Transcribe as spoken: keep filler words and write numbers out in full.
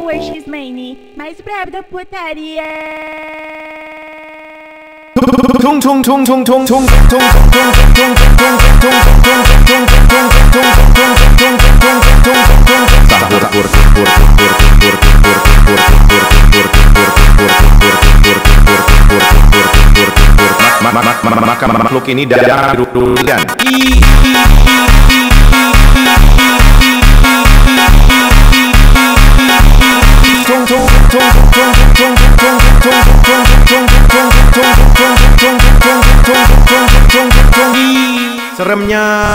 o X-Men mais brabo da putaria. Tung tung tung tung tung tung tung maka makhluk ini dalam durian. Seremnya